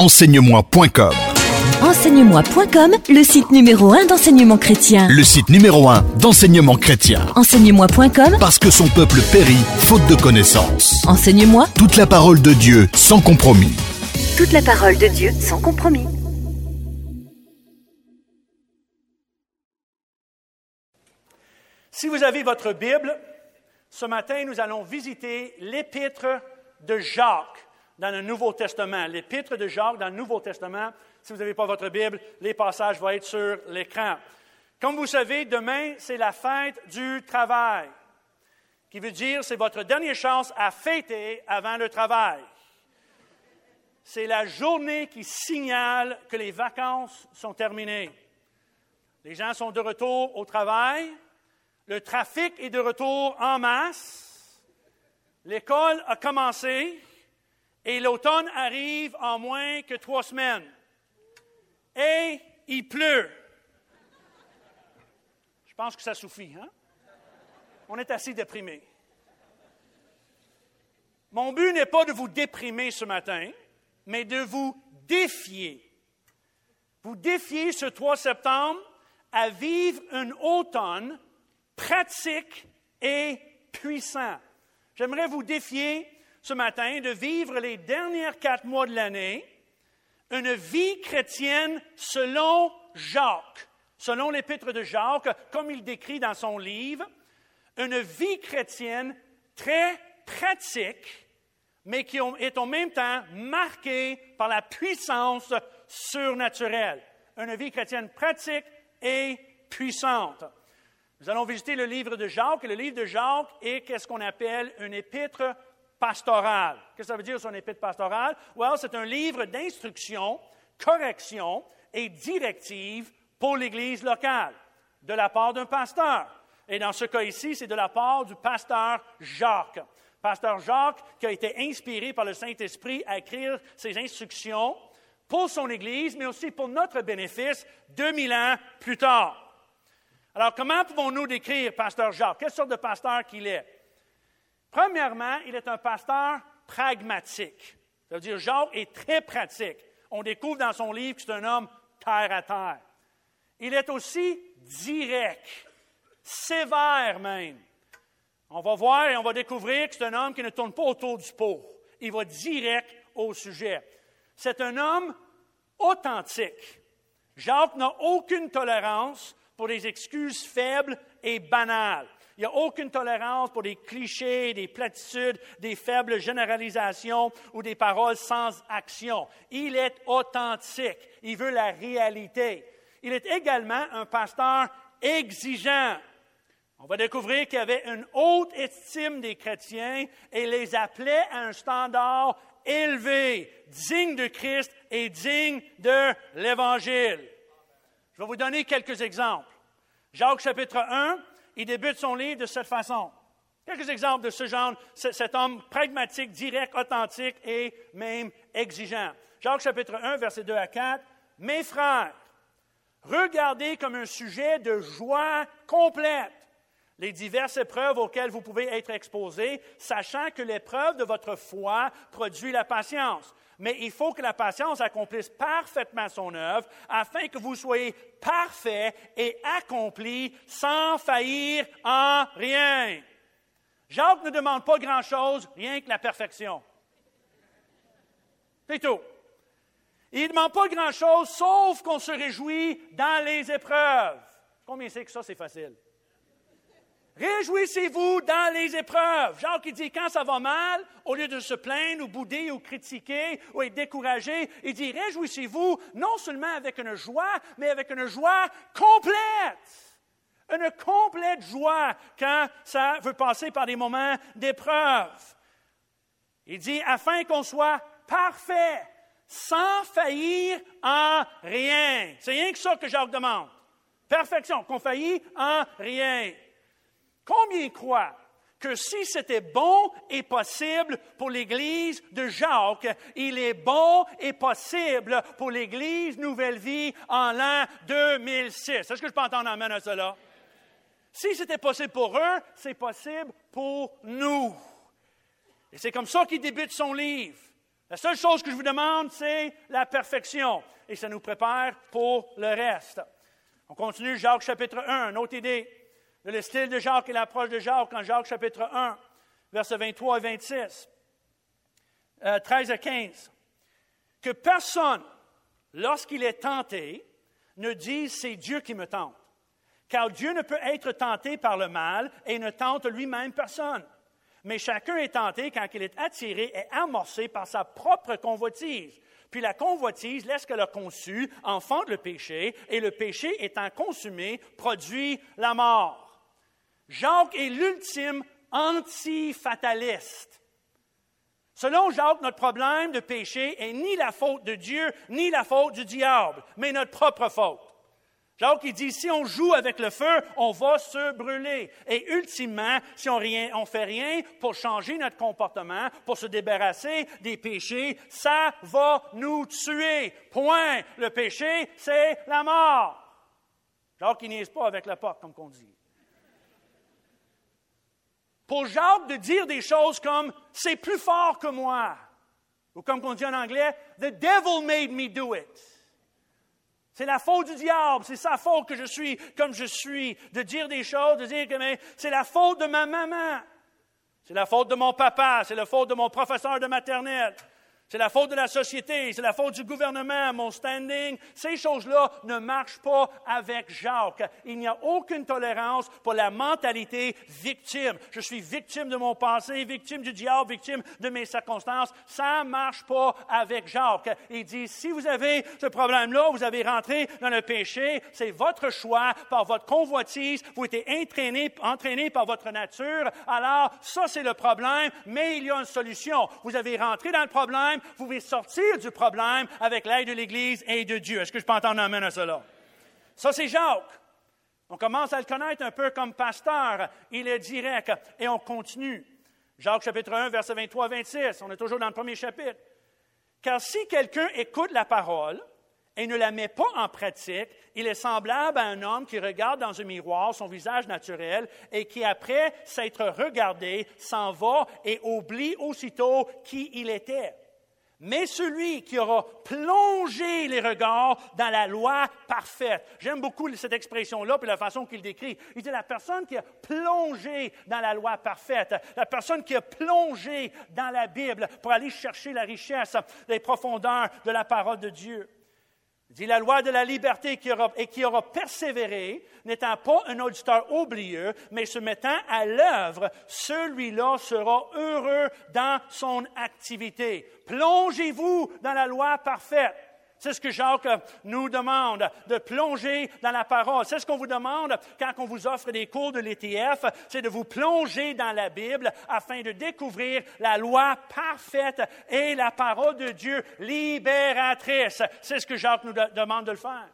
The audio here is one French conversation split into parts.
Enseigne-moi.com. Enseigne-moi.com, le site numéro 1 d'enseignement chrétien. Le site numéro 1 d'enseignement chrétien. Enseigne-moi.com, Parce que son peuple périt faute de connaissance. Enseigne-moi, Toute la parole de Dieu sans compromis. toute la parole de Dieu sans compromis. Si vous avez votre Bible, ce matin, nous allons visiter l'Épître de Jacques dans le Nouveau Testament. L'Épître de Jacques dans le Nouveau Testament. Si vous n'avez pas votre Bible, les passages vont être sur l'écran. Comme vous savez, demain, c'est la fête du travail, qui veut dire c'est votre dernière chance à fêter avant le travail. C'est la journée qui signale que les vacances sont terminées. Les gens sont de retour au travail. Le trafic est de retour en masse. L'école a commencé et l'automne arrive en moins que 3 semaines. Et il pleut. Je pense que ça suffit, hein? On est assez déprimés. Mon but n'est pas de vous déprimer ce matin, mais de vous défier. Vous défier ce 3 septembre à vivre un automne pratique et puissant. J'aimerais vous défier ce matin de vivre les derniers 4 mois de l'année une vie chrétienne selon Jacques, selon l'Épître de Jacques, comme il décrit dans son livre, une vie chrétienne très pratique, mais qui est en même temps marquée par la puissance surnaturelle. Une vie chrétienne pratique et puissante. Nous allons visiter le livre de Jacques, et le livre de Jacques est qu'est-ce qu'on appelle une épître pastorale. Qu'est-ce que ça veut dire, son épître pastorale? Well, c'est un livre d'instruction, correction et directive pour l'Église locale, de la part d'un pasteur. Et dans ce cas ici, c'est de la part du pasteur Jacques. Pasteur Jacques qui a été inspiré par le Saint-Esprit à écrire ses instructions pour son Église, mais aussi pour notre bénéfice 2000 ans plus tard. Alors, comment pouvons-nous décrire pasteur Jacques? Quelle sorte de pasteur qu'il est? Premièrement, il est un pasteur pragmatique. Ça veut dire Jacques est très pratique. On découvre dans son livre que c'est un homme terre à terre. Il est aussi direct, sévère même. On va voir et on va découvrir que c'est un homme qui ne tourne pas autour du pot. Il va direct au sujet. C'est un homme authentique. Jacques n'a aucune tolérance pour des excuses faibles et banales. Il n'y a aucune tolérance pour des clichés, des platitudes, des faibles généralisations ou des paroles sans action. Il est authentique. Il veut la réalité. Il est également un pasteur exigeant. On va découvrir qu'il avait une haute estime des chrétiens et les appelait à un standard élevé, digne de Christ et digne de l'Évangile. Je vais vous donner quelques exemples. Jacques chapitre 1, il débute son livre de cette façon. Quelques exemples de ce genre, cet homme pragmatique, direct, authentique et même exigeant. Jacques chapitre 1, versets 2 à 4. « Mes frères, regardez comme un sujet de joie complète les diverses épreuves auxquelles vous pouvez être exposés, sachant que l'épreuve de votre foi produit la patience. Mais il faut que la patience accomplisse parfaitement son œuvre, afin que vous soyez parfaits et accomplis sans faillir en rien. » Jacques ne demande pas grand-chose, rien que la perfection. C'est tout. Il ne demande pas grand-chose, sauf qu'on se réjouit dans les épreuves. Combien c'est que ça, c'est facile? Réjouissez-vous dans les épreuves. Jacques, il dit, quand ça va mal, au lieu de se plaindre ou bouder ou critiquer ou être découragé, il dit, réjouissez-vous non seulement avec une joie, mais avec une joie complète. Une complète joie quand ça veut passer par des moments d'épreuve. Il dit, afin qu'on soit parfait, sans faillir en rien. C'est rien que ça que Jacques demande. Perfection, qu'on faillit en rien. Combien croient que si c'était bon et possible pour l'Église de Jacques, il est bon et possible pour l'Église Nouvelle Vie en l'an 2006? Est-ce que je peux entendre amène à cela? Si c'était possible pour eux, c'est possible pour nous. Et c'est comme ça qu'il débute son livre. La seule chose que je vous demande, c'est la perfection. Et ça nous prépare pour le reste. On continue Jacques chapitre 1, une autre idée de le style de Jacques et l'approche de Jacques en Jacques chapitre 1, versets 23 et 26, 13 à 15. Que personne, lorsqu'il est tenté, ne dise « c'est Dieu qui me tente ». Car Dieu ne peut être tenté par le mal et ne tente lui-même personne. Mais chacun est tenté quand il est attiré et amorcé par sa propre convoitise. Puis la convoitise, lorsqu'elle a conçu, enfante le péché, et le péché étant consumé, produit la mort. Jacques est l'ultime anti-fataliste. Selon Jacques, notre problème de péché est ni la faute de Dieu, ni la faute du diable, mais notre propre faute. Jacques, il dit, si on joue avec le feu, on va se brûler. Et ultimement, si on ne fait rien pour changer notre comportement, pour se débarrasser des péchés, ça va nous tuer. Point. Le péché, c'est la mort. Jacques, il niaise pas avec la porte, comme on dit. Pour Jacques, de dire des choses comme « c'est plus fort que moi », ou comme on dit en anglais « the devil made me do it ». C'est la faute du diable, c'est sa faute que je suis comme je suis. De dire des choses, de dire que c'est la faute de ma maman, c'est la faute de mon papa, c'est la faute de mon professeur de maternelle, c'est la faute de la société, c'est la faute du gouvernement, mon standing. Ces choses-là ne marchent pas avec Jacques. Il n'y a aucune tolérance pour la mentalité victime. Je suis victime de mon passé, victime du diable, victime de mes circonstances. Ça ne marche pas avec Jacques. Il dit, si vous avez ce problème-là, vous avez rentré dans le péché, c'est votre choix, par votre convoitise, vous êtes entraîné par votre nature. Alors, ça, c'est le problème, mais il y a une solution. Vous avez rentré dans le problème, vous pouvez sortir du problème avec l'aide de l'Église et de Dieu. Est-ce que je peux entendre un amen à cela? Ça, c'est Jacques. On commence à le connaître un peu comme pasteur. Il est direct. Et on continue. Jacques chapitre 1, versets 23 à 26. On est toujours dans le premier chapitre. Car si quelqu'un écoute la parole et ne la met pas en pratique, il est semblable à un homme qui regarde dans un miroir son visage naturel et qui, après s'être regardé, s'en va et oublie aussitôt qui il était. Mais celui qui aura plongé les regards dans la loi parfaite. J'aime beaucoup cette expression-là et la façon qu'il décrit. Il dit la personne qui a plongé dans la loi parfaite, la personne qui a plongé dans la Bible pour aller chercher la richesse, les profondeurs de la parole de Dieu. Il dit la loi de la liberté qui aura persévéré, n'étant pas un auditeur oublieux, mais se mettant à l'œuvre, celui-là sera heureux dans son activité. Plongez-vous dans la loi parfaite. C'est ce que Jacques nous demande, de plonger dans la parole. C'est ce qu'on vous demande quand on vous offre des cours de l'ETF, c'est de vous plonger dans la Bible afin de découvrir la loi parfaite et la parole de Dieu libératrice. C'est ce que Jacques nous demande de le faire.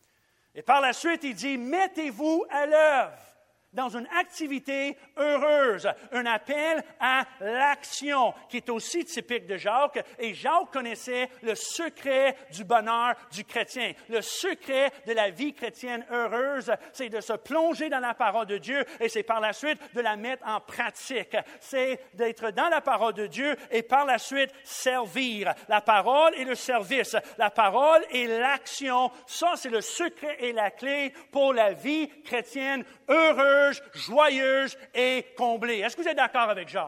Et par la suite, il dit, mettez-vous à l'œuvre dans une activité heureuse, un appel à l'action qui est aussi typique de Jacques. Et Jacques connaissait le secret du bonheur du chrétien. Le secret de la vie chrétienne heureuse, c'est de se plonger dans la parole de Dieu et c'est par la suite de la mettre en pratique. C'est d'être dans la parole de Dieu et par la suite servir. La parole et le service, la parole et l'action, ça c'est le secret et la clé pour la vie chrétienne heureuse, joyeuse et comblée. Est-ce que vous êtes d'accord avec Jacques?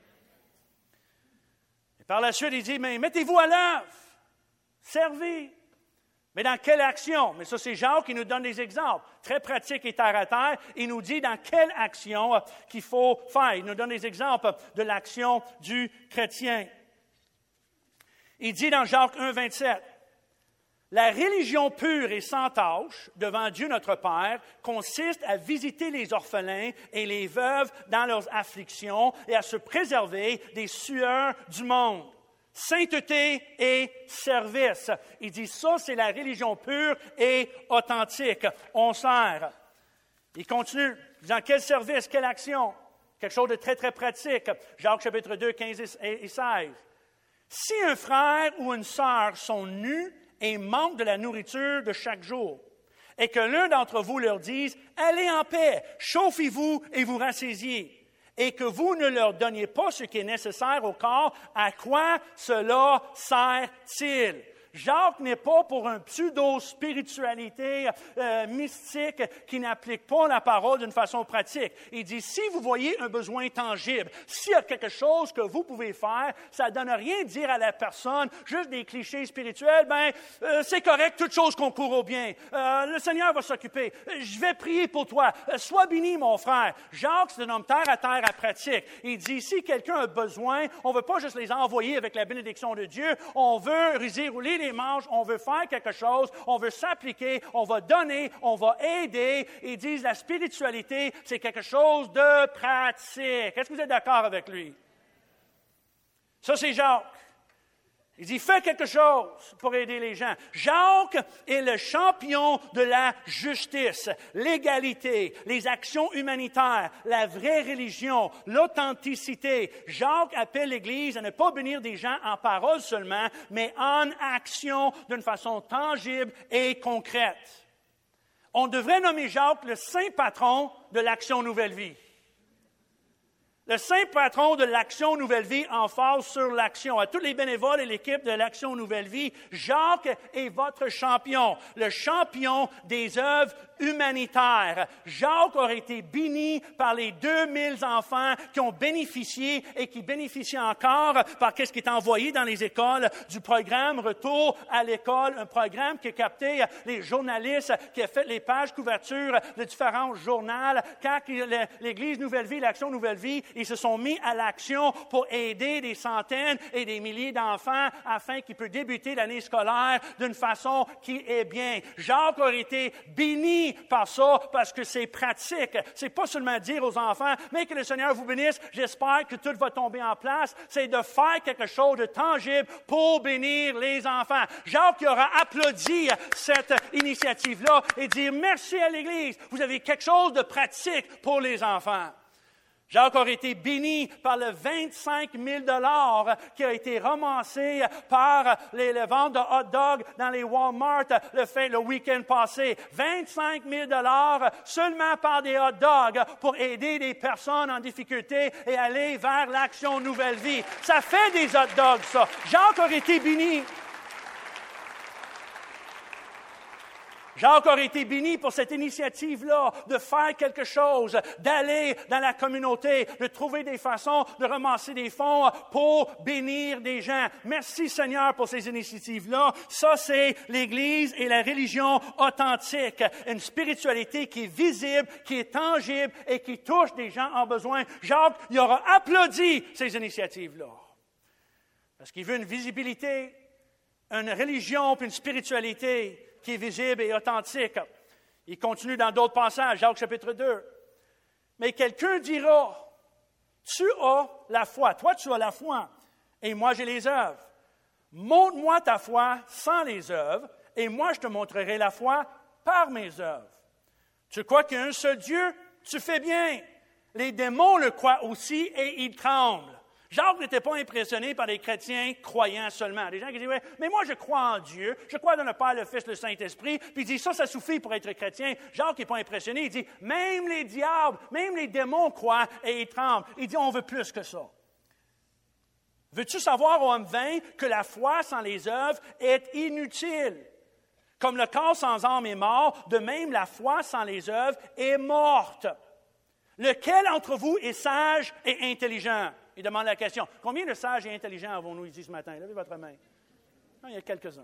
Et par la suite, il dit, mais mettez-vous à l'œuvre, servez. Mais dans quelle action? Mais ça, c'est Jacques qui nous donne des exemples, très pratiques et terre à terre. Il nous dit dans quelle action qu'il faut faire. Il nous donne des exemples de l'action du chrétien. Il dit dans Jacques 1, 27, la religion pure et sans tache devant Dieu notre Père consiste à visiter les orphelins et les veuves dans leurs afflictions et à se préserver des sueurs du monde. Sainteté et service. Il dit ça, c'est la religion pure et authentique. On sert. Il continue. Dans quel service, quelle action? Quelque chose de très, très pratique. Jacques chapitre 2, 15 et 16. Si un frère ou une sœur sont nus et manquent de la nourriture de chaque jour, et que l'un d'entre vous leur dise « Allez en paix, chauffez-vous et vous rassasiez », et que vous ne leur donniez pas ce qui est nécessaire au corps, à quoi cela sert-il? Jacques n'est pas pour une pseudo-spiritualité mystique qui n'applique pas la parole d'une façon pratique. Il dit, si vous voyez un besoin tangible, s'il y a quelque chose que vous pouvez faire, ça ne donne rien de dire à la personne, juste des clichés spirituels, c'est correct, toute chose concourt au bien. Le Seigneur va s'occuper. Je vais prier pour toi. Sois béni, mon frère. Jacques, c'est un homme terre à pratique. Il dit, si quelqu'un a besoin, on ne veut pas juste les envoyer avec la bénédiction de Dieu, on veut rouler les manches, on veut faire quelque chose, on veut s'appliquer, on va donner, on va aider. Ils disent la spiritualité, c'est quelque chose de pratique. Est-ce que vous êtes d'accord avec lui? Ça, c'est Jacques. Il dit, fais quelque chose pour aider les gens. Jacques est le champion de la justice, l'égalité, les actions humanitaires, la vraie religion, l'authenticité. Jacques appelle l'Église à ne pas bénir des gens en parole seulement, mais en action d'une façon tangible et concrète. On devrait nommer Jacques le saint patron de l'Action Nouvelle Vie. Le saint patron de l'Action Nouvelle Vie emphase sur l'action. À tous les bénévoles et l'équipe de l'Action Nouvelle Vie, Jacques est votre champion, le champion des œuvres humanitaires. Jacques aurait été béni par les 2000 enfants qui ont bénéficié et qui bénéficient encore par ce qui est envoyé dans les écoles du programme Retour à l'école, un programme qui a capté les journalistes, qui a fait les pages couvertures de différents journaux. Quand l'Église Nouvelle Vie, l'Action Nouvelle Vie, ils se sont mis à l'action pour aider des centaines et des milliers d'enfants afin qu'ils puissent débuter l'année scolaire d'une façon qui est bien. Jacques aurait été béni par ça parce que c'est pratique. C'est pas seulement dire aux enfants, mais que le Seigneur vous bénisse, j'espère que tout va tomber en place. C'est de faire quelque chose de tangible pour bénir les enfants. Jacques aura applaudi cette initiative-là et dit merci à l'Église. Vous avez quelque chose de pratique pour les enfants. Jacques aurait été béni par le 25 000 $ qui a été ramassé par les ventes de hot dogs dans les Walmart le week-end passé. 25 000 $ seulement par des hot dogs pour aider des personnes en difficulté et aller vers l'Action Nouvelle Vie. Ça fait des hot dogs, ça. Jacques aurait été béni. Jacques aurait été béni pour cette initiative-là, de faire quelque chose, d'aller dans la communauté, de trouver des façons de ramasser des fonds pour bénir des gens. Merci Seigneur pour ces initiatives-là. Ça, c'est l'Église et la religion authentique. Une spiritualité qui est visible, qui est tangible et qui touche des gens en besoin. Jacques, il aura applaudi ces initiatives-là. Parce qu'il veut une visibilité, une religion puis une spiritualité qui est visible et authentique. Il continue dans d'autres passages, Jacques chapitre 2. Mais quelqu'un dira, tu as la foi, toi tu as la foi, et moi j'ai les œuvres. Montre-moi ta foi sans les œuvres, et moi je te montrerai la foi par mes œuvres. Tu crois qu'il y a un seul Dieu? Tu fais bien. Les démons le croient aussi et ils tremblent. Jacques n'était pas impressionné par les chrétiens croyants seulement. Des gens qui disent, ouais, mais moi je crois en Dieu, je crois dans le Père, le Fils, le Saint-Esprit, puis il dit, ça suffit pour être chrétien. Jacques n'est pas impressionné, il dit, même les diables, même les démons croient et ils tremblent. Il dit, on veut plus que ça. Veux-tu savoir, ô homme vain, que la foi sans les œuvres est inutile? Comme le corps sans âme est mort, de même la foi sans les œuvres est morte. Lequel d'entre vous est sage et intelligent? Il demande la question. Combien de sages et intelligents avons-nous ici ce matin? Levez votre main. Non, il y a quelques-uns.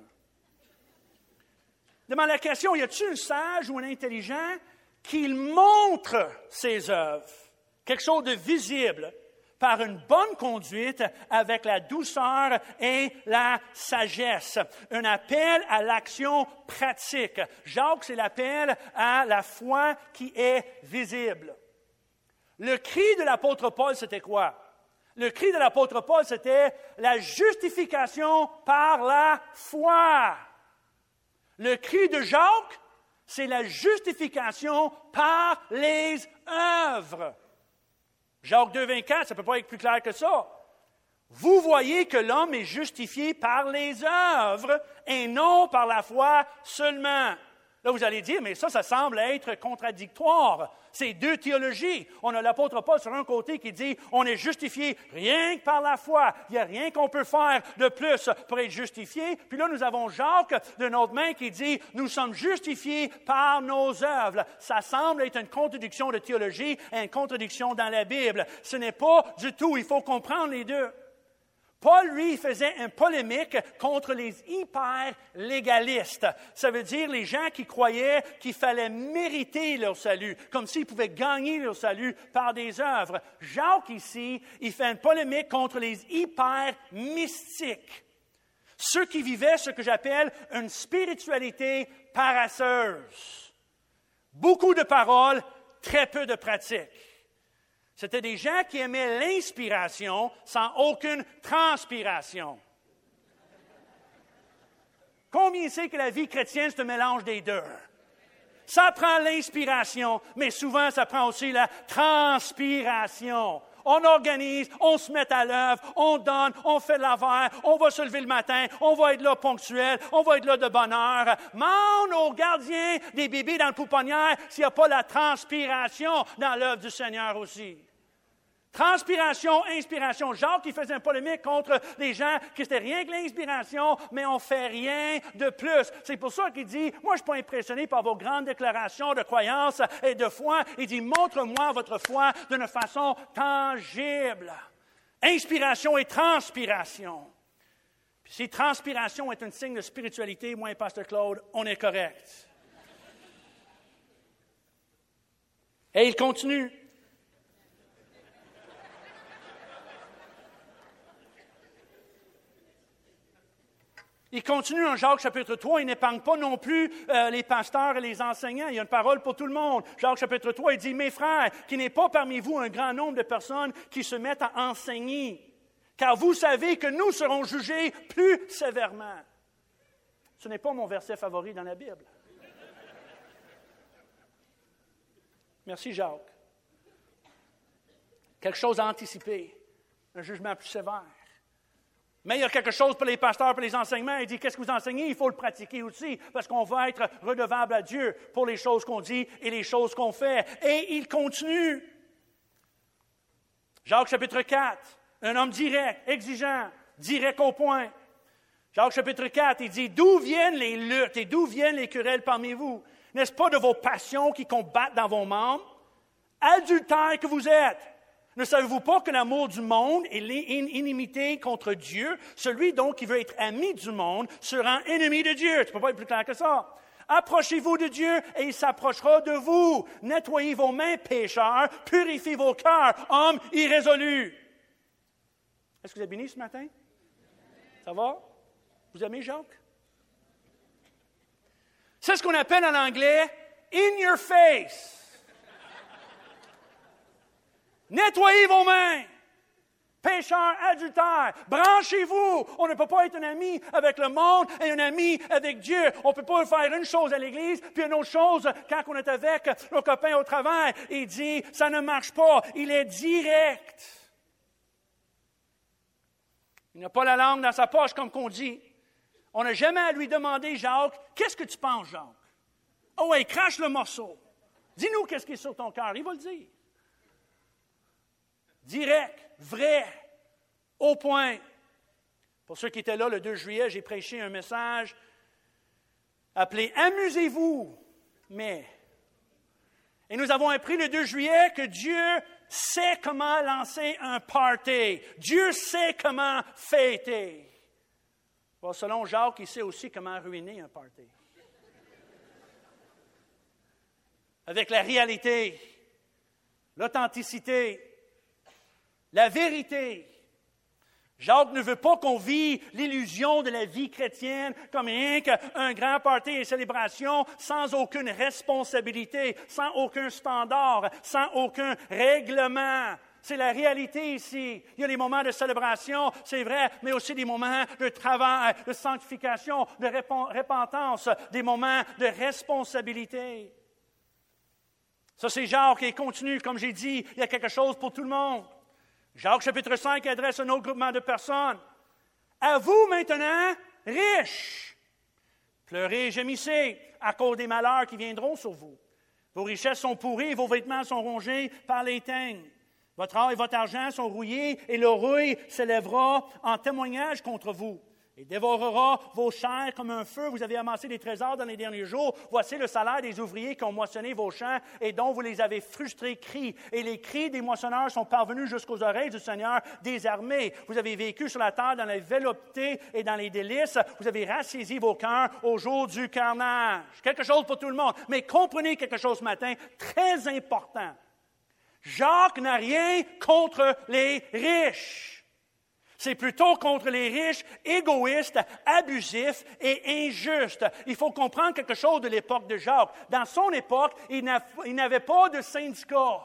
Il demande la question, y a-t-il un sage ou un intelligent qui montre ses œuvres? Quelque chose de visible par une bonne conduite avec la douceur et la sagesse. Un appel à l'action pratique. Jacques, c'est l'appel à la foi qui est visible. Le cri de l'apôtre Paul, c'était quoi? Le cri de l'apôtre Paul, c'était la justification par la foi. Le cri de Jacques, c'est la justification par les œuvres. Jacques 2, 24, ça ne peut pas être plus clair que ça. Vous voyez que l'homme est justifié par les œuvres et non par la foi seulement. Là, vous allez dire, mais ça semble être contradictoire. C'est deux théologies. On a l'apôtre Paul sur un côté qui dit, on est justifié rien que par la foi. Il n'y a rien qu'on peut faire de plus pour être justifié. Puis là, nous avons Jacques de notre main qui dit, nous sommes justifiés par nos œuvres. Ça semble être une contradiction de théologie et une contradiction dans la Bible. Ce n'est pas du tout. Il faut comprendre les deux. Paul, lui, faisait une polémique contre les hyper-légalistes. Ça veut dire les gens qui croyaient qu'il fallait mériter leur salut, comme s'ils pouvaient gagner leur salut par des œuvres. Jacques, ici, il fait une polémique contre les hyper-mystiques. Ceux qui vivaient ce que j'appelle une spiritualité paresseuse. Beaucoup de paroles, très peu de pratiques. C'était des gens qui aimaient l'inspiration sans aucune transpiration. Combien c'est que la vie chrétienne, c'est un mélange des deux? Ça prend l'inspiration, mais souvent, ça prend aussi la transpiration. On organise, on se met à l'œuvre, on donne, on fait de l'affaire, on va se lever le matin, on va être là ponctuel, on va être là de bonne heure. Demande aux gardiens des bébés dans le pouponnière s'il n'y a pas la transpiration dans l'œuvre du Seigneur aussi. Transpiration, inspiration. Jacques, il faisait une polémique contre les gens qui c'était rien que l'inspiration, mais on fait rien de plus. C'est pour ça qu'il dit, moi, je ne suis pas impressionné par vos grandes déclarations de croyance et de foi. Il dit, montre-moi votre foi d'une façon tangible. Inspiration et transpiration. Puis si transpiration est un signe de spiritualité, moi et Pasteur Claude, on est correct. Et il continue. Il continue en Jacques chapitre 3, il n'épargne pas non plus les pasteurs et les enseignants. Il y a une parole pour tout le monde. Jacques chapitre 3, il dit, « Mes frères, qu'il n'est pas parmi vous un grand nombre de personnes qui se mettent à enseigner, car vous savez que nous serons jugés plus sévèrement. » Ce n'est pas mon verset favori dans la Bible. Merci Jacques. Quelque chose à anticiper, un jugement plus sévère. Mais il y a quelque chose pour les pasteurs, pour les enseignements. Il dit, qu'est-ce que vous enseignez? Il faut le pratiquer aussi, parce qu'on va être redevable à Dieu pour les choses qu'on dit et les choses qu'on fait. Et il continue. Jacques chapitre 4, un homme direct, exigeant, direct au point. Jacques chapitre 4, il dit, d'où viennent les luttes et d'où viennent les querelles parmi vous? N'est-ce pas de vos passions qui combattent dans vos membres? Adultères que vous êtes! Ne savez-vous pas que l'amour du monde est l'inimité contre Dieu? Celui donc qui veut être ami du monde sera ennemi de Dieu. Tu ne peux pas être plus clair que ça. Approchez-vous de Dieu et il s'approchera de vous. Nettoyez vos mains, pécheurs. Purifiez vos cœurs, hommes irrésolus. Est-ce que vous êtes bénis ce matin? Ça va? Vous aimez Jacques? C'est ce qu'on appelle en anglais « in your face ». Nettoyez vos mains, pécheurs, adultères, branchez-vous. On ne peut pas être un ami avec le monde et un ami avec Dieu. On ne peut pas faire une chose à l'Église, puis une autre chose quand on est avec nos copains au travail. Il dit, ça ne marche pas. Il est direct. Il n'a pas la langue dans sa poche, comme qu'on dit. On n'a jamais à lui demander, Jacques, qu'est-ce que tu penses, Jacques? Oh ouais, crache le morceau. Dis-nous qu'est-ce qui est sur ton cœur. Il va le dire. Direct, vrai, au point. Pour ceux qui étaient là le 2 juillet, j'ai prêché un message appelé « Amusez-vous ». Mais, et nous avons appris le 2 juillet que Dieu sait comment lancer un party. Dieu sait comment fêter. Bon, selon Jacques, il sait aussi comment ruiner un party. Avec la réalité, l'authenticité, la vérité. Jacques ne veut pas qu'on vive l'illusion de la vie chrétienne comme rien qu'un grand party et célébration sans aucune responsabilité, sans aucun standard, sans aucun règlement. C'est la réalité ici. Il y a des moments de célébration, c'est vrai, mais aussi des moments de travail, de sanctification, de repentance, des moments de responsabilité. Ça, c'est Jacques et il continue, comme j'ai dit, il y a quelque chose pour tout le monde. Jacques chapitre 5 adresse un autre groupement de personnes. À vous maintenant, riches, Pleurez et gémissez à cause des malheurs qui viendront sur vous. Vos richesses sont pourries, vos vêtements sont rongés par les teignes. Votre or et votre argent sont rouillés, et le rouille s'élèvera en témoignage contre vous. Et dévorera vos chairs comme un feu. Vous avez amassé des trésors dans les derniers jours. Voici le salaire des ouvriers qui ont moissonné vos champs et dont vous les avez frustrés cris. Et les cris des moissonneurs sont parvenus jusqu'aux oreilles du Seigneur des armées. Vous avez vécu sur la terre dans la velléité et dans les délices. Vous avez rassasié vos cœurs au jour du carnage. Quelque chose pour tout le monde. Mais comprenez quelque chose ce matin, très important. Jacques n'a rien contre les riches. C'est plutôt contre les riches, égoïstes, abusifs et injustes. Il faut comprendre quelque chose de l'époque de Jacques. Dans son époque, il n'avait pas de syndicat.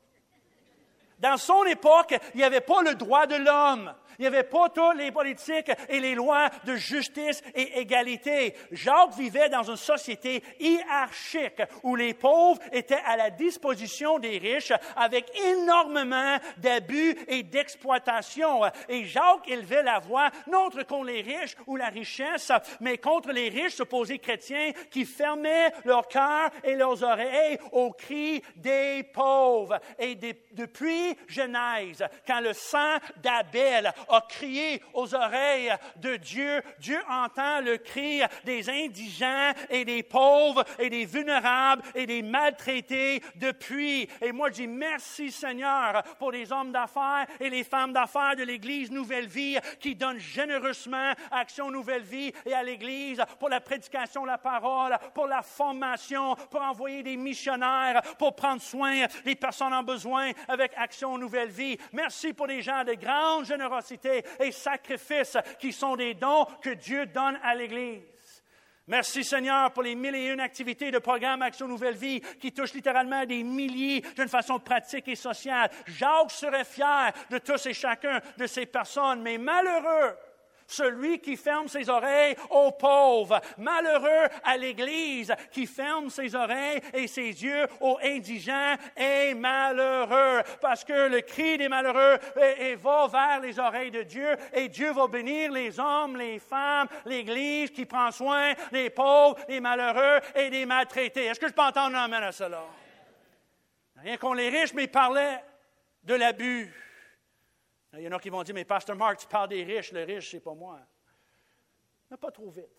Dans son époque, il n'y avait pas le droit de l'homme. Il n'y avait pas toutes les politiques et les lois de justice et égalité. Jacques vivait dans une société hiérarchique où les pauvres étaient à la disposition des riches avec énormément d'abus et d'exploitation. Et Jacques élevait la voix non contre les riches ou la richesse, mais contre les riches supposés chrétiens qui fermaient leur cœur et leurs oreilles aux cris des pauvres. Et depuis Genèse, quand le sang d'Abel a crié aux oreilles de Dieu, Dieu entend le cri des indigents et des pauvres et des vulnérables et des maltraités depuis. Et moi, je dis merci Seigneur pour les hommes d'affaires et les femmes d'affaires de l'Église Nouvelle Vie qui donnent généreusement à Action Nouvelle Vie et à l'Église pour la prédication de la parole, pour la formation, pour envoyer des missionnaires, pour prendre soin des personnes en besoin avec Action Nouvelle Vie. Merci pour les gens de grande générosité et sacrifices qui sont des dons que Dieu donne à l'Église. Merci Seigneur pour les 1001 activités de programme Action Nouvelle Vie qui touchent littéralement des milliers d'une façon pratique et sociale. Jacques serait fier de tous et chacun de ces personnes, mais malheureux celui qui ferme ses oreilles aux pauvres. Malheureux à l'Église qui ferme ses oreilles et ses yeux aux indigents et malheureux. Parce que le cri des malheureux va vers les oreilles de Dieu et Dieu va bénir les hommes, les femmes, l'Église qui prend soin des pauvres, des malheureux et des maltraités. Est-ce que je peux entendre un amen à cela? Rien contre les riches, mais il parlait de l'abus. Il y en a qui vont dire, mais Pasteur Mark, tu parles des riches, le riche, c'est pas moi. Mais pas trop vite.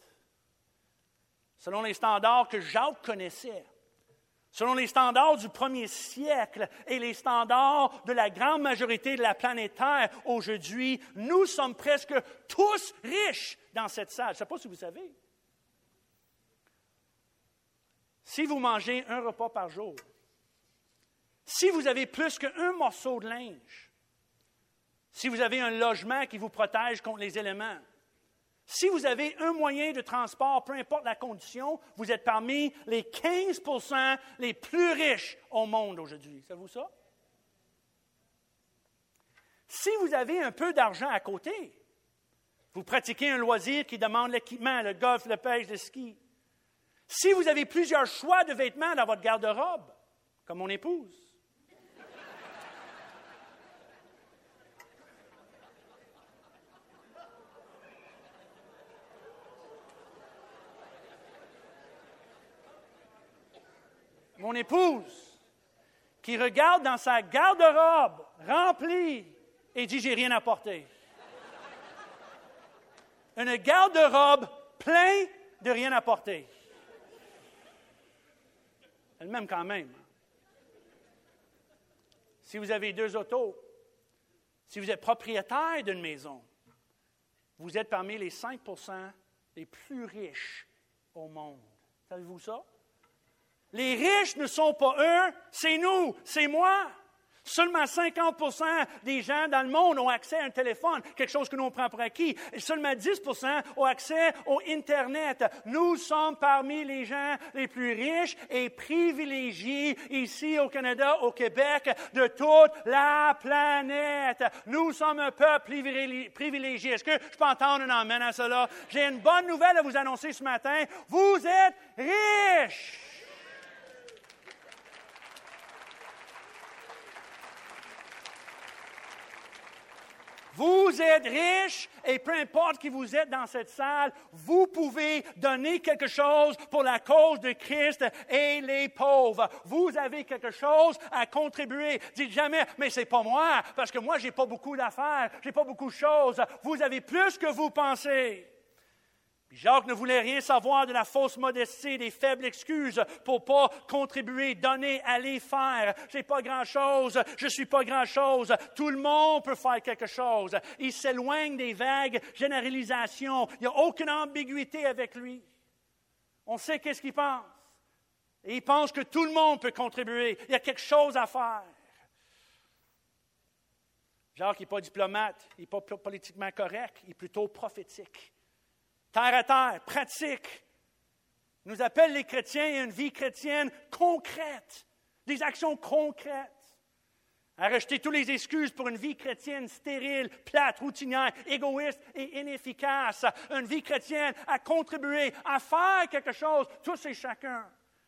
Selon les standards que Jacques connaissait, selon les standards du premier siècle et les standards de la grande majorité de la planète Terre aujourd'hui, nous sommes presque tous riches dans cette salle. Je ne sais pas si vous savez. Si vous mangez un repas par jour, si vous avez plus qu'un morceau de linge, si vous avez un logement qui vous protège contre les éléments, si vous avez un moyen de transport, peu importe la condition, vous êtes parmi les 15% les plus riches au monde aujourd'hui. Savez-vous ça? Si vous avez un peu d'argent à côté, vous pratiquez un loisir qui demande l'équipement, le golf, le pêche, le ski. Si vous avez plusieurs choix de vêtements dans votre garde-robe, comme mon épouse, mon épouse, qui regarde dans sa garde-robe remplie et dit « j'ai rien à porter ». Une garde-robe pleine de rien à porter. Elle m'aime quand même. Si vous avez 2 autos, si vous êtes propriétaire d'une maison, vous êtes parmi les 5% les plus riches au monde. Savez-vous ça? Les riches ne sont pas eux, c'est nous, c'est moi. Seulement 50% des gens dans le monde ont accès à un téléphone, quelque chose que nous on prend pour acquis. Et seulement 10% ont accès au Internet. Nous sommes parmi les gens les plus riches et privilégiés ici au Canada, au Québec, de toute la planète. Nous sommes un peuple privilégié. Est-ce que je peux entendre un amen à cela? J'ai une bonne nouvelle à vous annoncer ce matin. Vous êtes riches! Vous êtes riche et peu importe qui vous êtes dans cette salle, vous pouvez donner quelque chose pour la cause de Christ et les pauvres. Vous avez quelque chose à contribuer. Dites jamais, mais c'est pas moi, parce que moi, j'ai pas beaucoup d'affaires, j'ai pas beaucoup de choses. Vous avez plus que vous pensez. Puis Jacques ne voulait rien savoir de la fausse modestie, des faibles excuses pour pas contribuer, donner, aller faire. J'ai pas grand-chose, je suis pas grand-chose. Tout le monde peut faire quelque chose. Il s'éloigne des vagues généralisations. Il n'y a aucune ambiguïté avec lui. On sait qu'est-ce qu'il pense. Et il pense que tout le monde peut contribuer. Il y a quelque chose à faire. Jacques n'est pas diplomate, il n'est pas politiquement correct, il est plutôt prophétique. Terre à terre, pratique. Il nous appelle les chrétiens à une vie chrétienne concrète, des actions concrètes. À rejeter toutes les excuses pour une vie chrétienne stérile, plate, routinière, égoïste et inefficace. Une vie chrétienne à contribuer, à faire quelque chose, tous et chacun.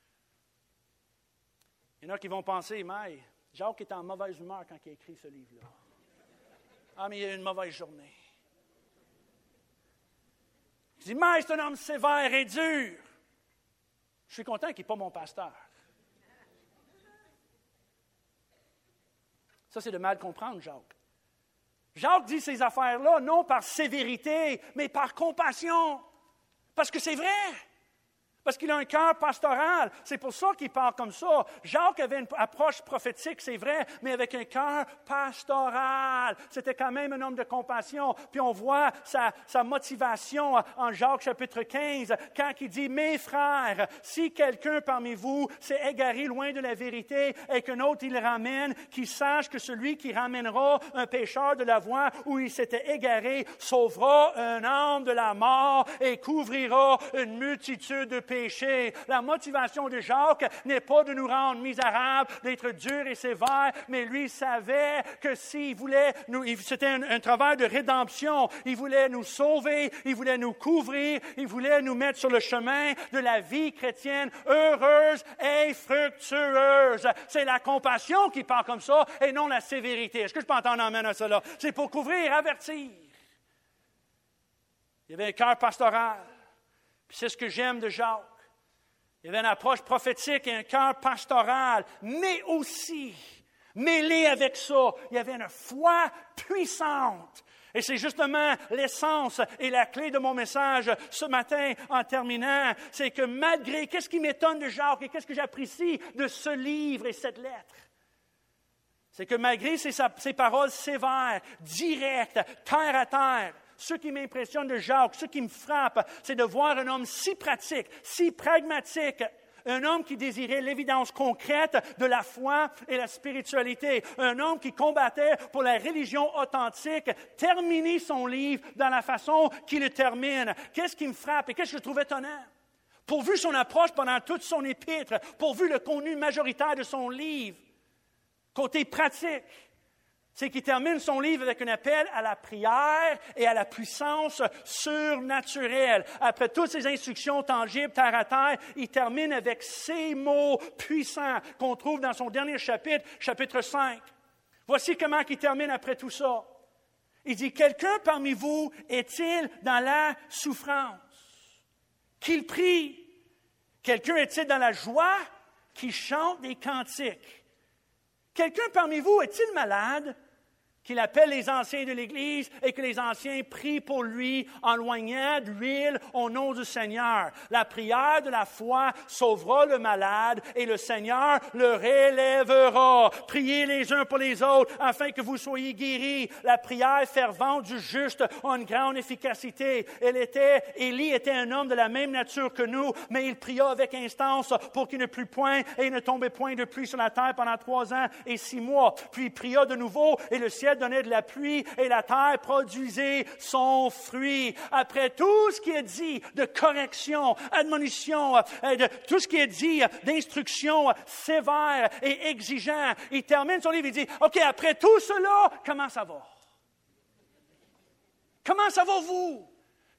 Il y en a qui vont penser, mais Jacques est en mauvaise humeur quand il a écrit ce livre-là. Ah, mais il a eu une mauvaise journée. Je dis, mais c'est un homme sévère et dur. Je suis content qu'il n'est pas mon pasteur. Ça, c'est de mal comprendre, Jacques. Jacques dit ces affaires-là, non par sévérité, mais par compassion. Parce que c'est vrai. Parce qu'il a un cœur pastoral. C'est pour ça qu'il parle comme ça. Jacques avait une approche prophétique, c'est vrai, mais avec un cœur pastoral. C'était quand même un homme de compassion. Puis on voit sa motivation en Jacques chapitre 15, quand il dit « Mes frères, si quelqu'un parmi vous s'est égaré loin de la vérité et qu'un autre il le ramène, qu'il sache que celui qui ramènera un pécheur de la voie où il s'était égaré sauvera un âme de la mort et couvrira une multitude de péché. La motivation de Jacques n'est pas de nous rendre misérables, d'être dur et sévère, mais lui savait que s'il voulait, c'était un travail de rédemption. Il voulait nous sauver, il voulait nous couvrir, il voulait nous mettre sur le chemin de la vie chrétienne heureuse et fructueuse. C'est la compassion qui parle comme ça et non la sévérité. Est-ce que je peux entendre amène à cela? C'est pour couvrir, avertir. Il y avait un cœur pastoral. Puis c'est ce que j'aime de Jacques. Il y avait une approche prophétique et un cœur pastoral, mais aussi, mêlé avec ça, il y avait une foi puissante. Et c'est justement l'essence et la clé de mon message ce matin en terminant. C'est que malgré, qu'est-ce qui m'étonne de Jacques et qu'est-ce que j'apprécie de ce livre et cette lettre? C'est que malgré ces paroles sévères, directes, terre à terre, ce qui m'impressionne de Jacques, ce qui me frappe, c'est de voir un homme si pratique, si pragmatique, un homme qui désirait l'évidence concrète de la foi et la spiritualité, un homme qui combattait pour la religion authentique, terminer son livre dans la façon qu'il le termine. Qu'est-ce qui me frappe et qu'est-ce que je trouve étonnant? Pourvu son approche pendant toute son épître, pourvu le contenu majoritaire de son livre, côté pratique, c'est qu'il termine son livre avec un appel à la prière et à la puissance surnaturelle. Après toutes ces instructions tangibles, terre à terre, il termine avec ces mots puissants qu'on trouve dans son dernier chapitre, chapitre 5. Voici comment il termine après tout ça. Il dit, « Quelqu'un parmi vous est-il dans la souffrance? Qu'il prie. Quelqu'un est-il dans la joie? Qu'il chante des cantiques. Quelqu'un parmi vous est-il malade? Qu'il appelle les anciens de l'Église et que les anciens prient pour lui en loignant d'huile au nom du Seigneur. La prière de la foi sauvera le malade et le Seigneur le relèvera. Priez les uns pour les autres afin que vous soyez guéris. La prière fervente du juste a une grande efficacité. Élie était un homme de la même nature que nous, mais il pria avec instance pour qu'il ne plût point et il ne tombait point de pluie sur la terre pendant 3 ans et 6 mois. Puis il pria de nouveau et le ciel donnait de la pluie et la terre produisait son fruit. Après tout ce qui est dit de correction, admonition, de tout ce qui est dit d'instruction sévère et exigeant, il termine son livre et dit, « OK, après tout cela, comment ça va? Comment ça va vous?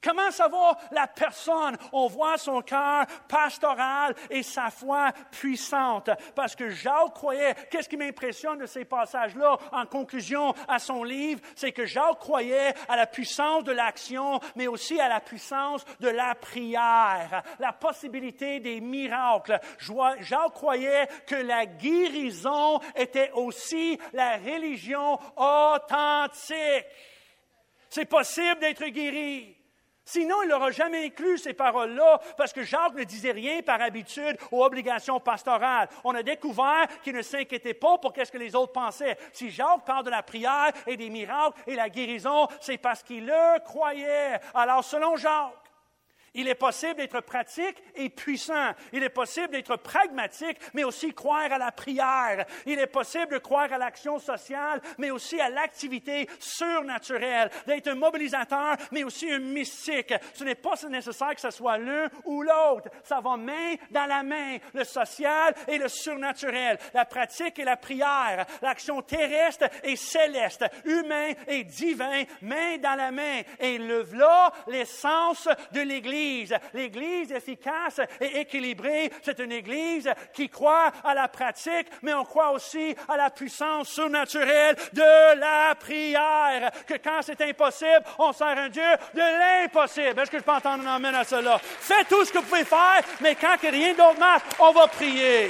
Comment savoir la personne? On voit son cœur pastoral et sa foi puissante. Parce que Jacques croyait, qu'est-ce qui m'impressionne de ces passages-là en conclusion à son livre? C'est que Jacques croyait à la puissance de l'action, mais aussi à la puissance de la prière, la possibilité des miracles. Jacques croyait que la guérison était aussi la religion authentique. C'est possible d'être guéri. Sinon, il n'aura jamais inclus ces paroles-là, parce que Jacques ne disait rien par habitude aux obligations pastorales. On a découvert qu'il ne s'inquiétait pas pour qu'est-ce que les autres pensaient. Si Jacques parle de la prière et des miracles et la guérison, c'est parce qu'il le croyait. Alors, selon Jacques, il est possible d'être pratique et puissant. Il est possible d'être pragmatique, mais aussi croire à la prière. Il est possible de croire à l'action sociale, mais aussi à l'activité surnaturelle. D'être un mobilisateur, mais aussi un mystique. Ce n'est pas nécessaire que ce soit l'un ou l'autre. Ça va main dans la main, le social et le surnaturel. La pratique et la prière. L'action terrestre et céleste. Humain et divin, main dans la main. Et là, l'essence de l'Église. L'Église efficace et équilibrée, c'est une Église qui croit à la pratique, mais on croit aussi à la puissance surnaturelle de la prière. Que quand c'est impossible, on sert un Dieu de l'impossible. Est-ce que je peux entendre un amen à cela? Faites tout ce que vous pouvez faire, mais quand rien d'autre marche, on va prier.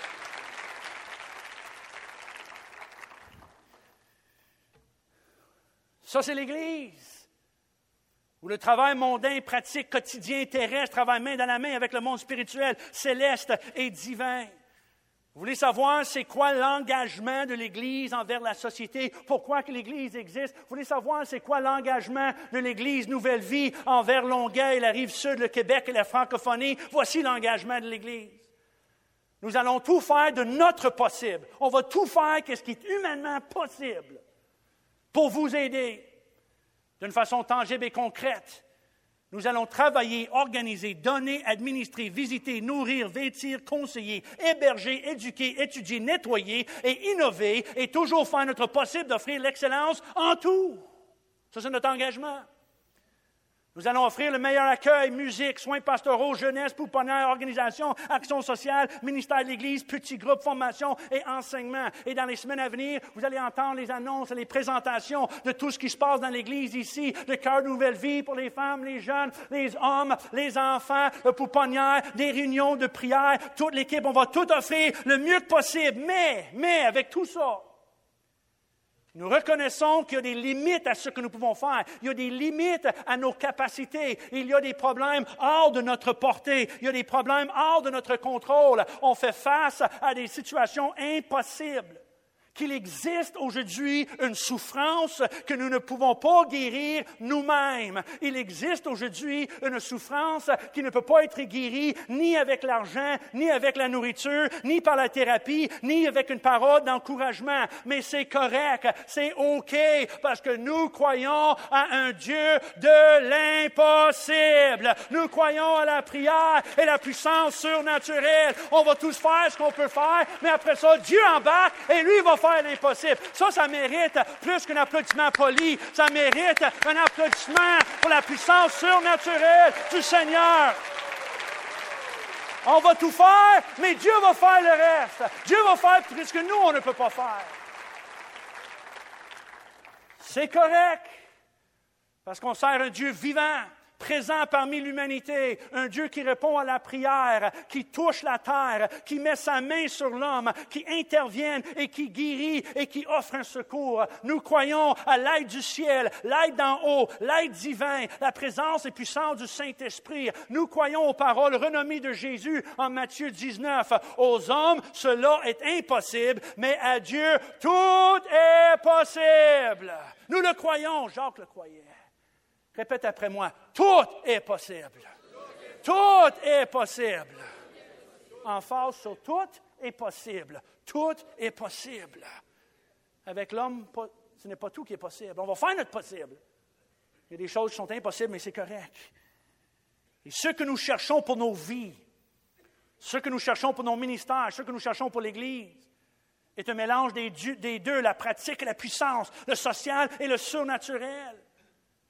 Ça, c'est l'Église. Où le travail mondain, pratique, quotidien, terrestre, travaille main dans la main avec le monde spirituel, céleste et divin. Vous voulez savoir c'est quoi l'engagement de l'Église envers la société? Pourquoi que l'Église existe? Vous voulez savoir c'est quoi l'engagement de l'Église Nouvelle Vie envers Longueuil, la Rive-Sud, le Québec et la francophonie? Voici l'engagement de l'Église. Nous allons tout faire de notre possible. On va tout faire ce qui est humainement possible pour vous aider. D'une façon tangible et concrète, nous allons travailler, organiser, donner, administrer, visiter, nourrir, vêtir, conseiller, héberger, éduquer, étudier, nettoyer et innover et toujours faire notre possible d'offrir l'excellence en tout. Ça, c'est notre engagement. Nous allons offrir le meilleur accueil, musique, soins pastoraux, jeunesse, pouponnière, organisation, action sociale, ministère de l'Église, petits groupes, formation et enseignement. Et dans les semaines à venir, vous allez entendre les annonces et les présentations de tout ce qui se passe dans l'Église ici, le cœur de nouvelle vie pour les femmes, les jeunes, les hommes, les enfants, le pouponnière, des réunions de prière, toute l'équipe. On va tout offrir le mieux que possible. Mais, avec tout ça, nous reconnaissons qu'il y a des limites à ce que nous pouvons faire. Il y a des limites à nos capacités. Il y a des problèmes hors de notre portée. Il y a des problèmes hors de notre contrôle. On fait face à des situations impossibles. Qu'il existe aujourd'hui une souffrance que nous ne pouvons pas guérir nous-mêmes. Il existe aujourd'hui une souffrance qui ne peut pas être guérie ni avec l'argent, ni avec la nourriture, ni par la thérapie, ni avec une parole d'encouragement. Mais c'est correct, c'est OK, parce que nous croyons à un Dieu de l'impossible. Nous croyons à la prière et la puissance surnaturelle. On va tous faire ce qu'on peut faire, mais après ça, Dieu embarque et lui va faire l'impossible. Ça mérite plus qu'un applaudissement poli. Ça mérite un applaudissement pour la puissance surnaturelle du Seigneur. On va tout faire, mais Dieu va faire le reste. Dieu va faire ce que nous, on ne peut pas faire. C'est correct, parce qu'on sert un Dieu vivant, présent parmi l'humanité, un Dieu qui répond à la prière, qui touche la terre, qui met sa main sur l'homme, qui intervient et qui guérit et qui offre un secours. Nous croyons à l'aide du ciel, l'aide d'en haut, l'aide divine, la présence et puissance du Saint-Esprit. Nous croyons aux paroles renommées de Jésus en Matthieu 19. Aux hommes, cela est impossible, mais à Dieu, tout est possible. Nous le croyons, Jacques le croyait. Répète après moi, tout est possible. Tout est possible. Emphase sur tout est possible. Tout est possible. Avec l'homme, ce n'est pas tout qui est possible. On va faire notre possible. Il y a des choses qui sont impossibles, mais c'est correct. Et ce que nous cherchons pour nos vies, ce que nous cherchons pour nos ministères, ce que nous cherchons pour l'Église, est un mélange des deux, la pratique et la puissance, le social et le surnaturel.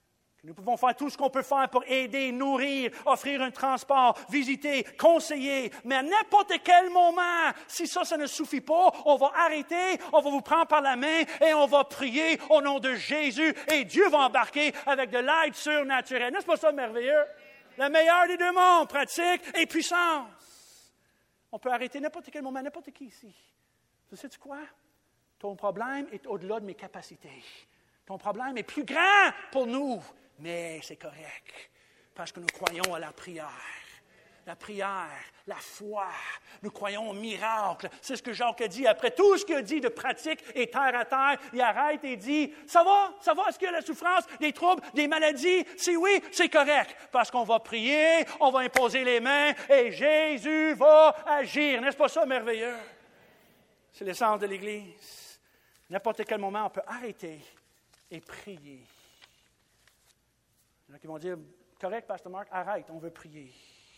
Nous pouvons faire tout ce qu'on peut faire pour aider, nourrir, offrir un transport, visiter, conseiller. Mais à n'importe quel moment, si ça ne suffit pas, on va arrêter, on va vous prendre par la main et on va prier au nom de Jésus. Et Dieu va embarquer avec de l'aide surnaturelle. N'est-ce pas ça merveilleux? Le meilleur des deux mondes, pratique et puissance. On peut arrêter n'importe quel moment, n'importe qui ici. Tu sais quoi? Ton problème est au-delà de mes capacités. Ton problème est plus grand pour nous. Mais c'est correct, parce que nous croyons à la prière. La prière, la foi, nous croyons au miracle. C'est ce que Jacques a dit. Après tout ce qu'il a dit de pratique et terre à terre, il arrête et dit, ça va, est-ce qu'il y a la souffrance, des troubles, des maladies? Si oui, c'est correct, parce qu'on va prier, on va imposer les mains et Jésus va agir. N'est-ce pas ça merveilleux? C'est l'essence de l'Église. N'importe quel moment, on peut arrêter et prier. Il y en a qui vont dire, correct, Pasteur Marc, arrête, on veut prier.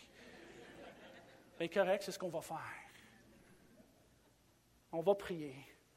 C'est correct, c'est ce qu'on va faire. On va prier.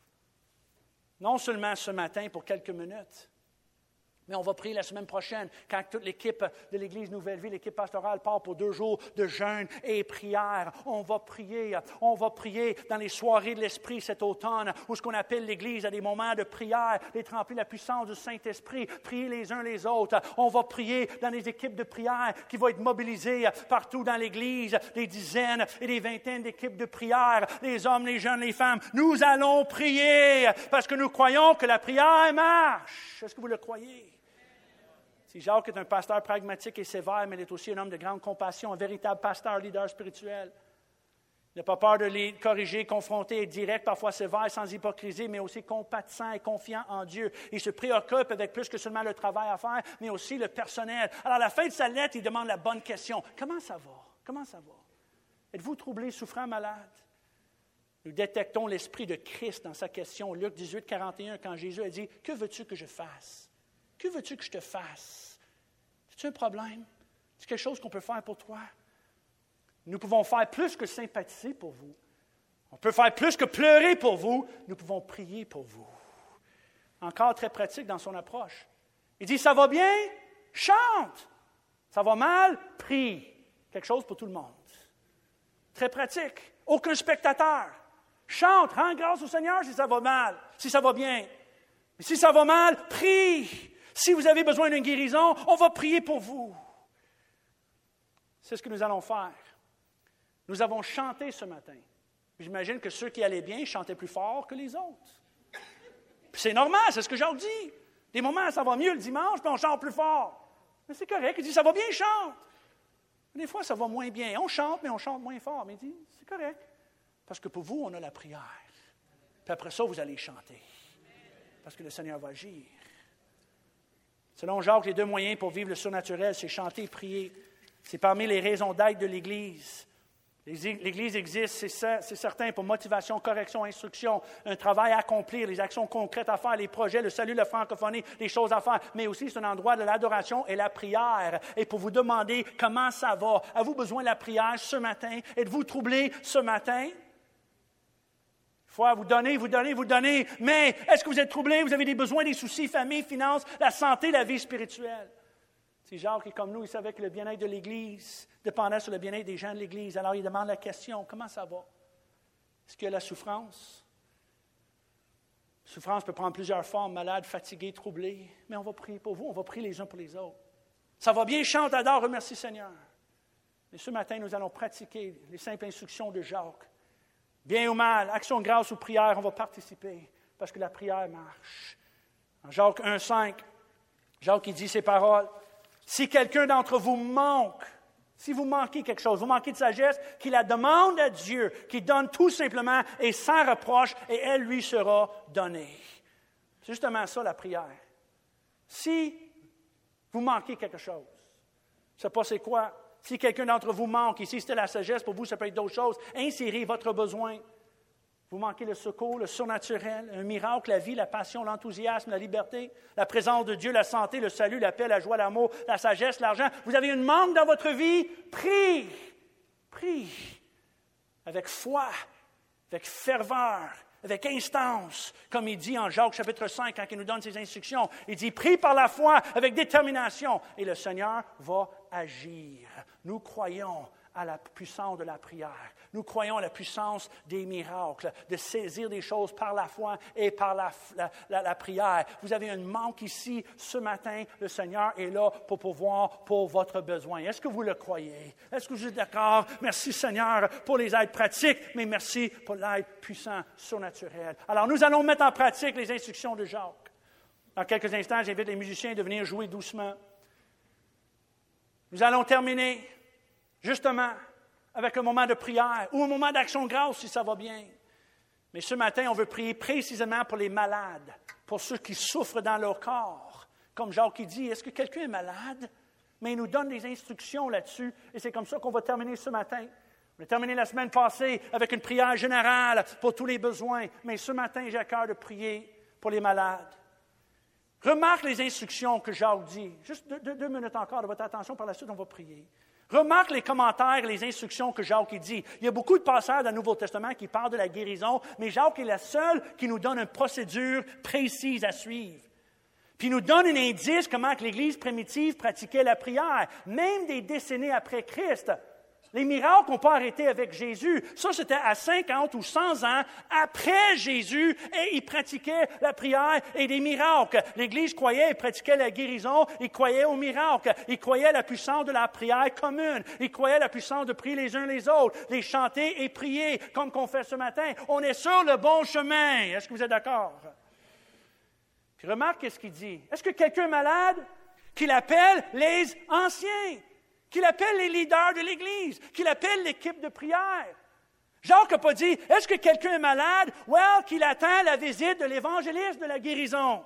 Non seulement ce matin pour quelques minutes, mais on va prier la semaine prochaine, quand toute l'équipe de l'Église Nouvelle-Vie, l'équipe pastorale, part pour 2 jours de jeûne et prière. On va prier dans les soirées de l'Esprit cet automne, où ce qu'on appelle l'Église à des moments de prière, d'être rempli de la puissance du Saint-Esprit, prier les uns les autres. On va prier dans les équipes de prière qui vont être mobilisées partout dans l'Église, des dizaines et des vingtaines d'équipes de prière, les hommes, les jeunes, les femmes. Nous allons prier parce que nous croyons que la prière marche. Est-ce que vous le croyez? Si Jacques est un pasteur pragmatique et sévère, mais il est aussi un homme de grande compassion, un véritable pasteur, leader spirituel. Il n'a pas peur de les corriger, confronter, être direct, parfois sévère, sans hypocrisie, mais aussi compatissant et confiant en Dieu. Il se préoccupe avec plus que seulement le travail à faire, mais aussi le personnel. Alors, à la fin de sa lettre, il demande la bonne question. Comment ça va? Comment ça va? Êtes-vous troublé, souffrant, malade? Nous détectons l'esprit de Christ dans sa question. Luc 18, 41, quand Jésus a dit, « Que veux-tu que je fasse? Que veux-tu que je te fasse? C'est-tu un problème? C'est quelque chose qu'on peut faire pour toi? » Nous pouvons faire plus que sympathiser pour vous. On peut faire plus que pleurer pour vous. Nous pouvons prier pour vous. Encore très pratique dans son approche. Il dit, ça va bien? Chante. Ça va mal? Prie. Quelque chose pour tout le monde. Très pratique. Aucun spectateur. Chante, rends grâce au Seigneur si ça va mal, si ça va bien. Mais si ça va mal, prie. Si vous avez besoin d'une guérison, on va prier pour vous. C'est ce que nous allons faire. Nous avons chanté ce matin. J'imagine que ceux qui allaient bien chantaient plus fort que les autres. Puis c'est normal, c'est ce que Jacques dit. Des moments, ça va mieux le dimanche, puis on chante plus fort. Mais c'est correct. Il dit, ça va bien, chante. Des fois, ça va moins bien. On chante, mais on chante moins fort. Mais il dit, c'est correct. Parce que pour vous, on a la prière. Puis après ça, vous allez chanter. Parce que le Seigneur va agir. Selon Jacques, les 2 moyens pour vivre le surnaturel, c'est chanter et prier. C'est parmi les raisons d'être de l'Église. L'Église existe, c'est certain, pour motivation, correction, instruction, un travail à accomplir, les actions concrètes à faire, les projets, le salut, la francophonie, les choses à faire. Mais aussi, c'est un endroit de l'adoration et la prière. Et pour vous demander comment ça va, avez-vous besoin de la prière ce matin? Êtes-vous troublé ce matin? Il faut vous donner. Mais est-ce que vous êtes troublé? Vous avez des besoins, des soucis, famille, finances, la santé, la vie spirituelle. Si Jacques est comme nous, il savait que le bien-être de l'Église dépendait sur le bien-être des gens de l'Église. Alors il demande la question, comment ça va? Est-ce qu'il y a la souffrance? La souffrance peut prendre plusieurs formes, malade, fatigué, troublé. Mais on va prier pour vous, on va prier les uns pour les autres. Ça va bien, chante, adore, remercie Seigneur. Mais ce matin, nous allons pratiquer les simples instructions de Jacques. Bien ou mal, action de grâce ou prière, on va participer parce que la prière marche. En Jacques 1,5, Jacques il dit ces paroles. Si quelqu'un d'entre vous manque, si vous manquez quelque chose, vous manquez de sagesse, qu'il la demande à Dieu, qu'il donne tout simplement et sans reproche, et elle lui sera donnée. C'est justement ça la prière. Si vous manquez quelque chose, je ne sais pas c'est quoi. Si quelqu'un d'entre vous manque, ici c'était la sagesse, pour vous ça peut être d'autres choses, insérez votre besoin. Vous manquez le secours, le surnaturel, un miracle, la vie, la passion, l'enthousiasme, la liberté, la présence de Dieu, la santé, le salut, la paix, la joie, l'amour, la sagesse, l'argent. Vous avez une manque dans votre vie, prie avec foi, avec ferveur, avec instance, comme il dit en Jacques chapitre 5, quand il nous donne ses instructions. Il dit, prie par la foi, avec détermination, et le Seigneur va agir. Nous croyons à la puissance de la prière. Nous croyons à la puissance des miracles, de saisir des choses par la foi et par la prière. Vous avez un manque ici ce matin. Le Seigneur est là pour pourvoir pour votre besoin. Est-ce que vous le croyez? Est-ce que vous êtes d'accord? Merci Seigneur pour les aides pratiques, mais merci pour l'aide puissante, surnaturelle. Alors nous allons mettre en pratique les instructions de Jacques. Dans quelques instants, j'invite les musiciens de venir jouer doucement. Nous allons terminer justement avec un moment de prière ou un moment d'action de grâce si ça va bien. Mais ce matin, on veut prier précisément pour les malades, pour ceux qui souffrent dans leur corps. Comme Jacques dit, est-ce que quelqu'un est malade? Mais il nous donne des instructions là-dessus et c'est comme ça qu'on va terminer ce matin. On a terminé la semaine passée avec une prière générale pour tous les besoins, mais ce matin, j'ai à cœur de prier pour les malades. Remarque les instructions que Jacques dit. Juste deux minutes encore de votre attention, par la suite, on va prier. Remarque les commentaires, les instructions que Jacques dit. Il y a beaucoup de passages dans le Nouveau Testament qui parlent de la guérison, mais Jacques est la seule qui nous donne une procédure précise à suivre. Puis il nous donne un indice comment que l'Église primitive pratiquait la prière, même des décennies après Christ. Les miracles n'ont pas arrêté avec Jésus. Ça, c'était à 50 ou 100 ans après Jésus, et ils pratiquaient la prière et des miracles. L'Église croyait et pratiquait la guérison, ils croyaient aux miracles, ils croyaient à la puissance de la prière commune, ils croyaient à la puissance de prier les uns les autres, les chanter et prier, comme qu'on fait ce matin. On est sur le bon chemin. Est-ce que vous êtes d'accord? Puis remarque ce qu'il dit. Est-ce que quelqu'un est malade? Qu'il appelle les anciens. Qu'il appelle les leaders de l'Église, qu'il appelle l'équipe de prière. Jacques n'a pas dit, est-ce que quelqu'un est malade? Well, qu'il attend la visite de l'évangéliste de la guérison.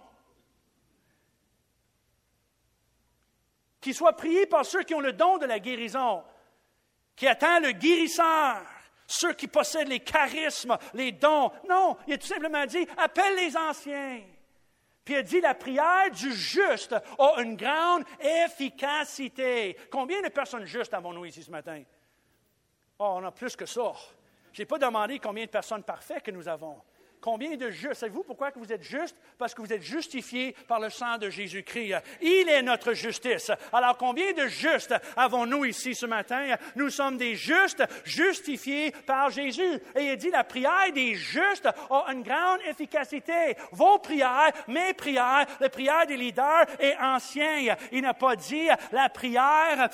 Qu'il soit prié par ceux qui ont le don de la guérison. Qui attend le guérisseur. Ceux qui possèdent les charismes, les dons. Non, il a tout simplement dit, appelle les anciens. Puis il a dit, la prière du juste a une grande efficacité. Combien de personnes justes avons-nous ici ce matin? Oh, on a plus que ça. Je n'ai pas demandé combien de personnes parfaites que nous avons. Combien de justes? Savez-vous pourquoi que vous êtes justes? Parce que vous êtes justifiés par le sang de Jésus-Christ. Il est notre justice. Alors, combien de justes avons-nous ici ce matin? Nous sommes des justes, justifiés par Jésus. Et il dit, la prière des justes a une grande efficacité. Vos prières, mes prières, la prière des leaders est ancienne. Il n'a pas dit la prière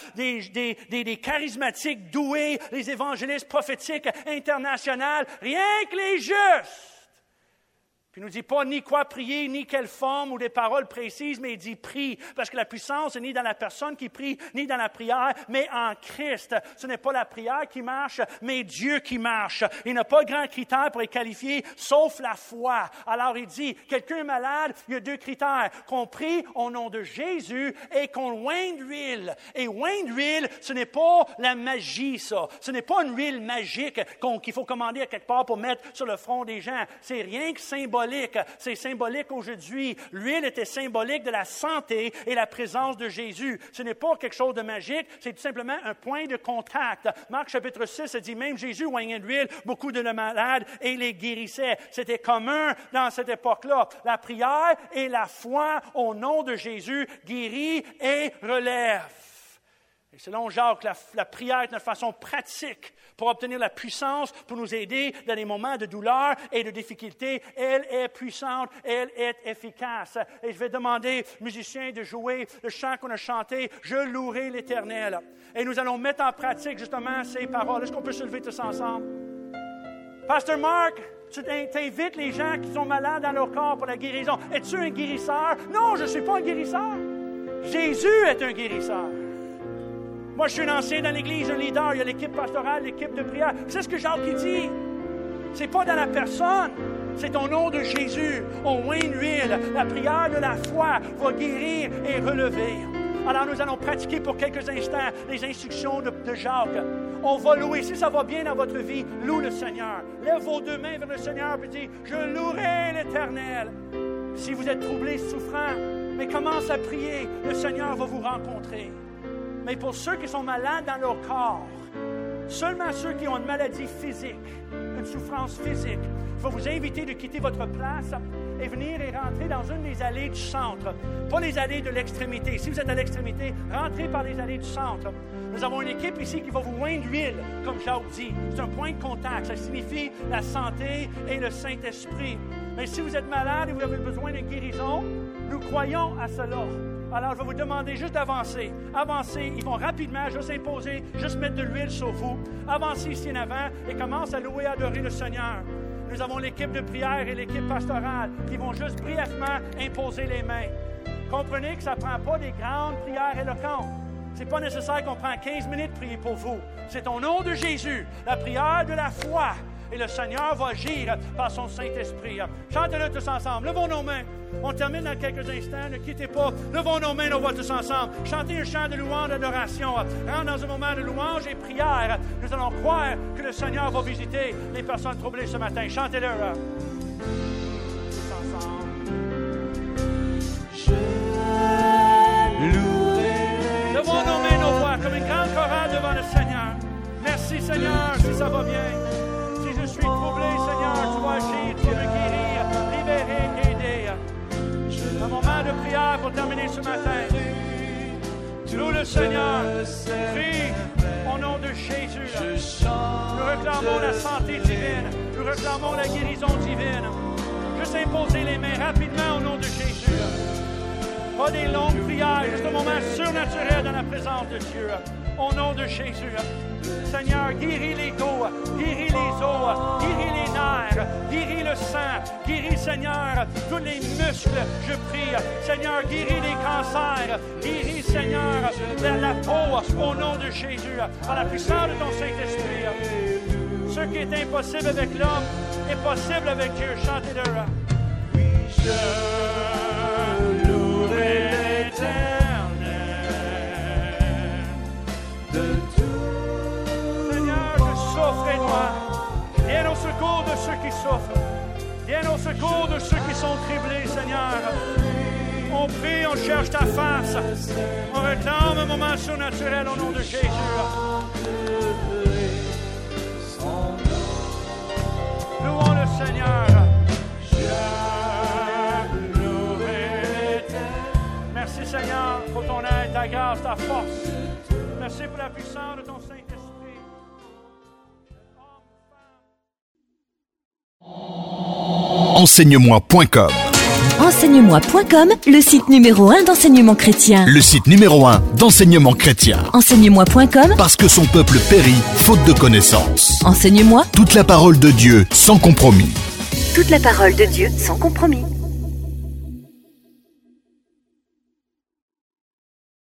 des charismatiques doués, les évangélistes prophétiques internationaux. Rien que les justes. Puis il ne nous dit pas ni quoi prier, ni quelle forme ou des paroles précises, mais il dit prie. Parce que la puissance n'est ni dans la personne qui prie, ni dans la prière, mais en Christ. Ce n'est pas la prière qui marche, mais Dieu qui marche. Il n'a pas grand critère pour les qualifier, sauf la foi. Alors il dit, quelqu'un est malade, il y a 2 critères. Qu'on prie au nom de Jésus et qu'on oigne d'huile. Et oigne d'huile, ce n'est pas la magie, ça. Ce n'est pas une huile magique qu'il faut commander à quelque part pour mettre sur le front des gens. C'est rien que symbolique. C'est symbolique aujourd'hui. L'huile était symbolique de la santé et la présence de Jésus. Ce n'est pas quelque chose de magique, c'est tout simplement un point de contact. Marc chapitre 6 dit, même Jésus oignait d'huile beaucoup de malades et les guérissait. C'était commun dans cette époque-là. La prière et la foi au nom de Jésus guérit et relève. Et selon Jacques, la prière est une façon pratique pour obtenir la puissance, pour nous aider dans les moments de douleur et de difficulté. Elle est puissante, elle est efficace. Et je vais demander aux musiciens de jouer le chant qu'on a chanté, « Je louerai l'Éternel ». Et nous allons mettre en pratique justement ces paroles. Est-ce qu'on peut se lever tous ensemble? Pasteur Marc, tu invites les gens qui sont malades dans leur corps pour la guérison. Es-tu un guérisseur? Non, je ne suis pas un guérisseur. Jésus est un guérisseur. Moi, je suis un ancien dans l'Église, un leader. Il y a l'équipe pastorale, l'équipe de prière. C'est ce que Jacques dit. C'est pas dans la personne. C'est au nom de Jésus. On oigne l'huile. La prière de la foi va guérir et relever. Alors, nous allons pratiquer pour quelques instants les instructions de Jacques. On va louer. Si ça va bien dans votre vie, loue le Seigneur. Lève vos 2 mains vers le Seigneur et dis, « Je louerai l'Éternel ». Si vous êtes troublé, souffrant, mais commence à prier, le Seigneur va vous rencontrer. Mais pour ceux qui sont malades dans leur corps, Seulement ceux qui ont une maladie physique, une souffrance physique, je vais vous inviter de quitter votre place et venir et rentrer dans une des allées du centre. Pas les allées de l'extrémité. Si vous êtes à l'extrémité, rentrez par les allées du centre. Nous avons une équipe ici qui va vous oindre d'huile, comme Jacques dit. C'est un point de contact. Ça signifie la santé et le Saint-Esprit. Mais si vous êtes malade et vous avez besoin de guérison, nous croyons à cela. Alors, je vais vous demander juste d'avancer. Avancez. Ils vont rapidement juste imposer, juste mettre de l'huile sur vous. Avancez ici en avant et commence à louer et adorer le Seigneur. Nous avons l'équipe de prière et l'équipe pastorale qui vont juste brièvement imposer les mains. Comprenez que ça ne prend pas des grandes prières éloquentes. Ce n'est pas nécessaire qu'on prenne 15 minutes pour prier pour vous. C'est au nom de Jésus, la prière de la foi. Et le Seigneur va agir par son Saint-Esprit. Chantez-le tous ensemble. Levons nos mains. On termine dans quelques instants. Ne quittez pas. Levons nos mains, nos voix tous ensemble. Chantez un chant de louange, d'adoration. Rentre dans un moment de louange et prière. Nous allons croire que le Seigneur va visiter les personnes troublées ce matin. Chantez-le. Tous ensemble. Je louerai. Levons nos mains, nos voix, comme une grande chorale devant le Seigneur. Merci, Seigneur, si ça va bien. Je suis troublé, Seigneur, tu vas agir, tu vas me guérir, libérer, aider. Un moment de prière pour terminer ce matin. Loue le Seigneur. Prie au nom de Jésus. Nous réclamons la santé divine. Nous réclamons la guérison divine. Juste imposer les mains rapidement au nom de Jésus. Pas des longues prières, juste un moment surnaturel dans la présence de Dieu. Au nom de Jésus. Seigneur, guéris les dos, guéris les os, guéris les nerfs, guéris le sang, guéris, Seigneur, tous les muscles, je prie. Seigneur, guéris les cancers, guéris, Seigneur, la peau, au nom de Jésus, par la puissance de ton Saint-Esprit. Ce qui est impossible avec l'homme est possible avec Dieu. Chantez-le. Je louerai l'Éternel. Viens au secours de ceux qui souffrent. Viens au secours de ceux qui sont criblés, Seigneur. On prie, on cherche ta face. On réclame un moment surnaturel au nom de Jésus. Louons le Seigneur. Merci, Seigneur, pour ton aide, ta grâce, ta force. Merci pour la puissance de ton Saint-Esprit. Enseignemoi.com. Enseignemoi.com, le site numéro 1 d'enseignement chrétien. Le site numéro 1 d'enseignement chrétien. Enseignemoi.com, parce que son peuple périt faute de connaissance. Enseigne-moi toute la parole de Dieu sans compromis. Toute la parole de Dieu sans compromis.